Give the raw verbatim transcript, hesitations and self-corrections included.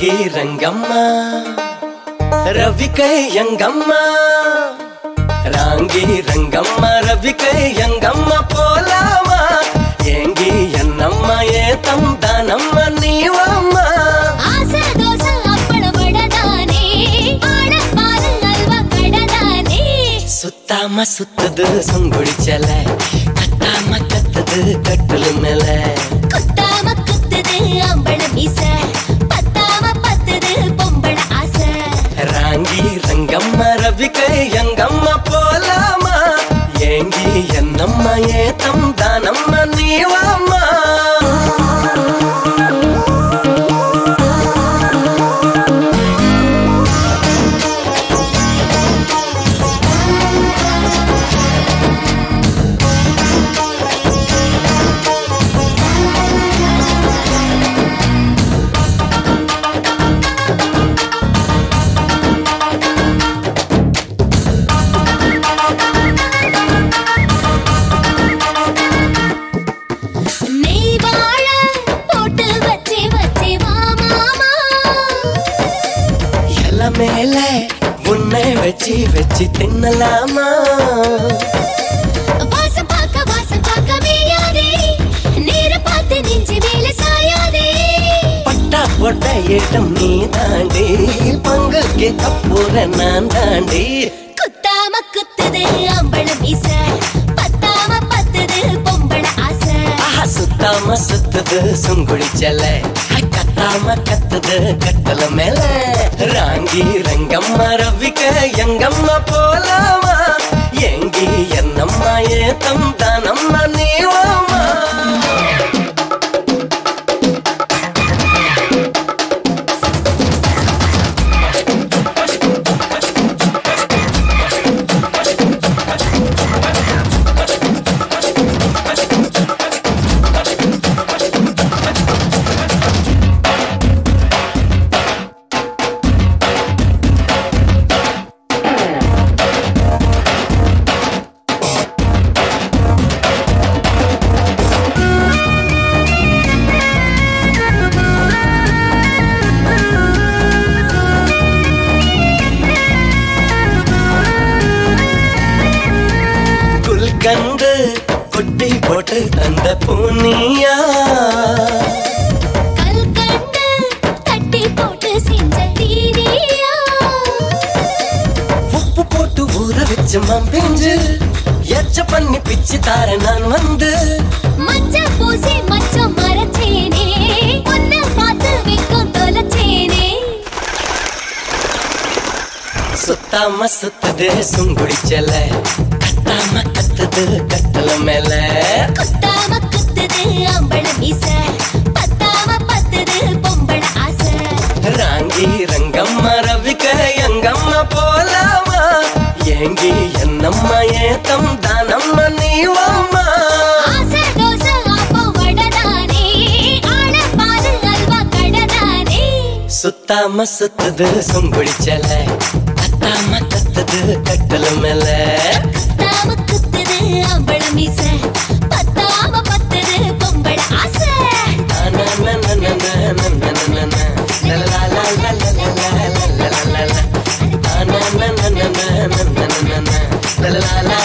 ராங்கி ரங்கம்மா ரவிக்கை எங்கம்மா ராங்கி ரங்கம்மா ரவிக்கை எங்கம்மா போலாமா ஏங்கி என்னம்மா ஏ தம்தானம்மா நீவம்மா ஆசை தோசை அப்பளம் வடதானே ஆட பாரு அல்வா கடதானே சுத்தாம சுத்துது சுங்குடிச்சல கட்டாம கத்துது கட்டுலு மேல குத்தாம குத்துது அம்பள மீச பத்தாம பத்துது பொம்பள ஆசை ராங்கி ரங்கம்மா ரவிக்கை எங்கம்மா போலாமா ஏங்கி என்னம்மா ஏ தம்தானம்மா நீவம்மா மேல உன்னை வச்சு வச்சு தின்னலாமா வாசம் பார்க்க வாசம் பார்க்க மேயாதே நேர பார்த்து நெஞ்சு மேல சாயாதே பட்டா போட்ட ஏட்டம் நீ தாண்டி பங்கு கேட்க போற நான் தாண்டி குத்தாம குத்துது அம்பள மீச பத்தாம பத்துது பொம்பள ஆசை சுத்தாம சுத்துது சுங்குடிச்சல கத்தாம கத்துது கட்டல மேல ராங்கி ரங்கம்மா ரவிக்க எங்கம்மா போலாமா எங்கி என்னம்மா ஏ தம்தானம்மா நீவம்மா கண்டு கொட்டி போட்டு தந்த பூனியா கல் கண்டு தட்டி போட்டு செஞ்ச தீனியா உப்பு போட்டு ஊற வச்ச மாம்பிஞ்சு எச்ச பண்ணி பிச்சு தார நான் வந்து மஞ்ச பூசி மச்சம் மரச்சேனே உன்னை பார்த்து விக்கும் தொலைச்சேனே சுத்தாம சுத்துது சுங்குடிச்சல கத்தாம கத்துது கட்டல மேல குத்தாம குத்துது அம்பள மீச பத்தாம பத்துது பொம்பள ஆசை ராங்கி ரங்கம்மா ரவிக்க எங்கம்மா போலாமா ஏங்கி என்னம்மா ஏ தம்தானம்மா நீவம்மா ஆசை தோசை அப்பளம் வடதானே ஆட பாரு அல்வா கடதானே சுத்தாம சுத்துது சுங்குடிச்சல கத்தாம கத்துது கட்டல மேல குத்தாம குத்துது அம்பள மீச பத்தாம பத்துது பொம்பள ஆசை la la la